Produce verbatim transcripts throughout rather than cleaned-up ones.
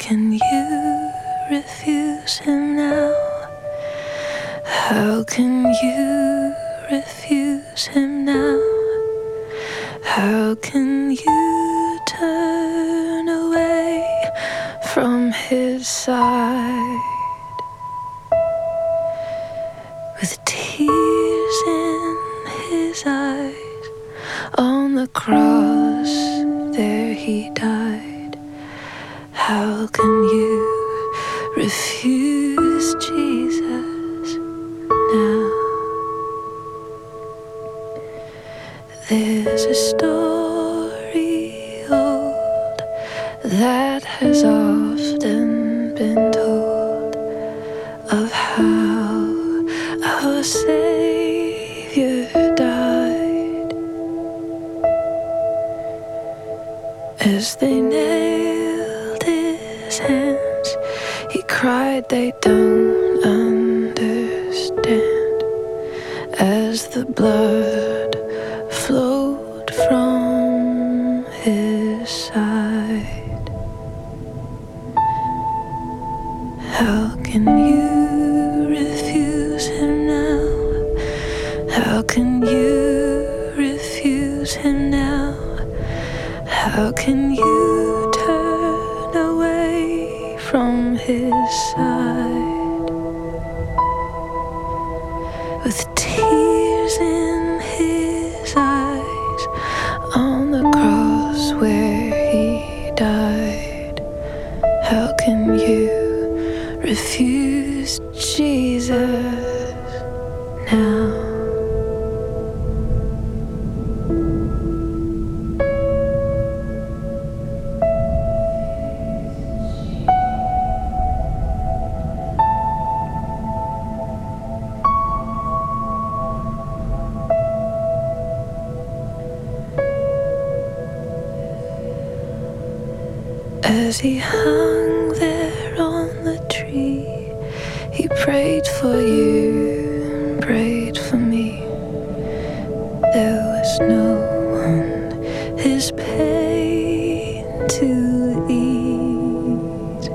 can you refuse him now? How can you refuse him now? How can you turn away from his side? With tears in his eyes, on the cross there he died. How can you refuse Jesus now? There's a story old that has often been told of how our Savior died. As they nailed his hands, he cried, "They don't understand." As the blood flowed from his side. How can you refuse him now? How can you refuse him now? How can you turn away from his side? With tears in his eyes, on the cross where he died. How can you refuse Jesus now? As he hung there on the tree, he prayed for you, prayed for me. There was no one his pain to ease.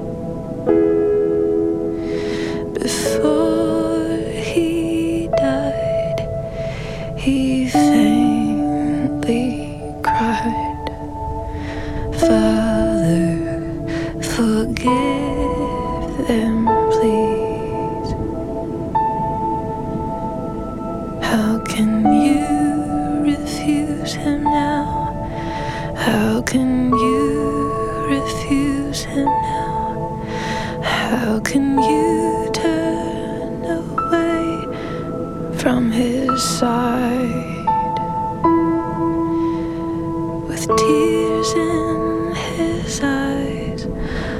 Before he died, he faintly cried, "Father, forgive them, please." How can you refuse him now? How can you refuse him now? How can you turn away from his side? With tears in his eyes,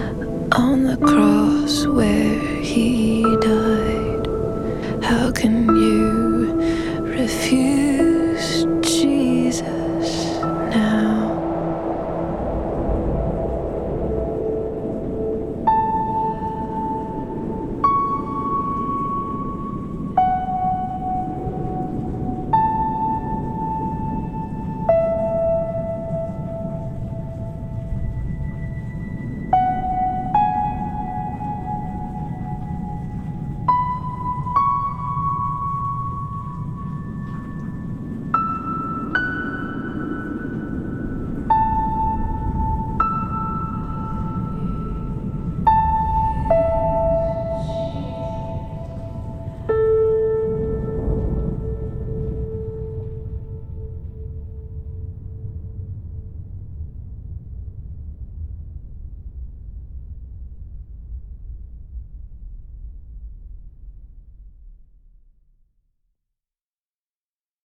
on the cross where he died. How can